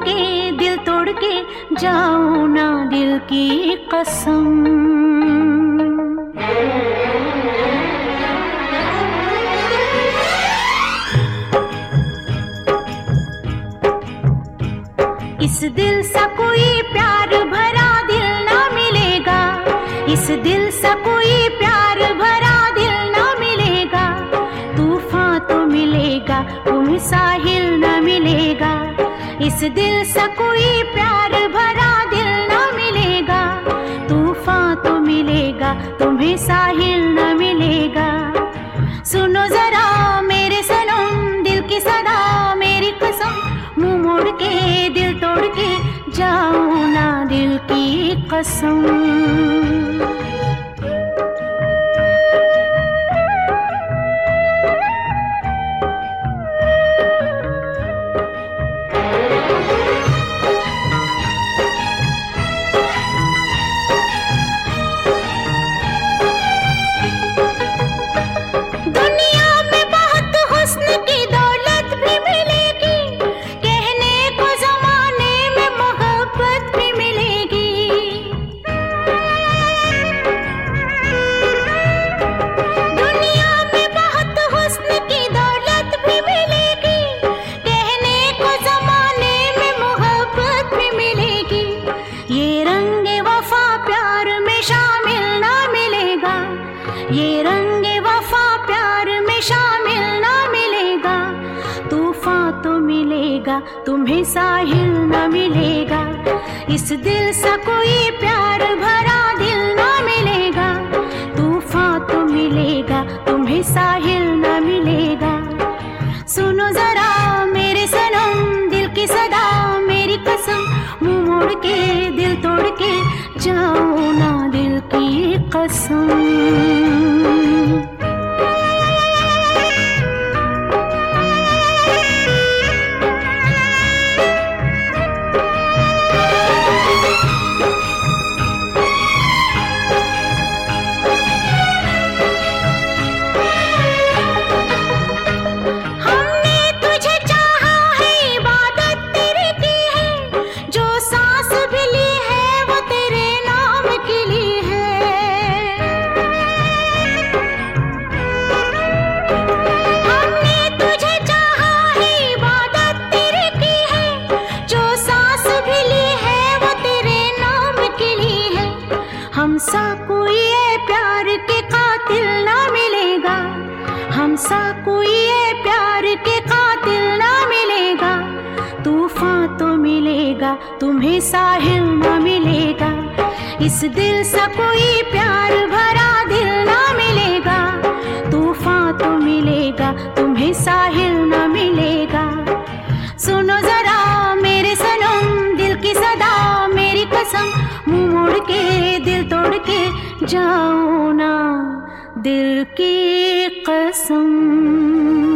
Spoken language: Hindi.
के दिल तोड़ के जाऊं ना दिल की कसम। इस दिल सा कोई प्यार भरा दिल ना मिलेगा, इस दिल सा कोई प्यार भरा दिल ना मिलेगा। तूफान तो मिलेगा तुम्हें साहिल ना मिलेगा, इस दिल सा कोई प्यार भरा दिल ना मिलेगा। तूफान तो मिलेगा तुम्हें साहिल ना मिलेगा। सुनो जरा मेरे सनम दिल की सदा मेरी कसम, मुंह मोड़ के दिल तोड़ के जाऊं ना दिल की कसम। ये रंगे वफा प्यार में शामिल ना मिलेगा। तूफान तो मिलेगा तुम्हें साहिल ना मिलेगा, इस दिल सा कोई प्यार भरा दिल ना मिलेगा। तूफान तो मिलेगा तुम्हें साहिल ना मिलेगा। सुनो जरा मेरे सनम दिल की सदा मेरी कसम, मुंह मोड़ के दिल तोड़ के जाऊं ना दिल की कसम। हमसा कोई ये प्यार के कातिल ना मिलेगा, हमसा कोई ये प्यार के कातिल ना मिलेगा। तूफान तो मिलेगा तुम्हें साहिल ना मिलेगा, इस दिल सा कोई प्यार भरा दिल ना मिलेगा। तूफान तो मिलेगा तुम्हें साहिल ना मिलेगा। सुनो जरा मेरे सनम दिल की सदा मेरी कसम, मुंह मोड़ के दिल तोड़ के जाऊं ना दिल की कसम।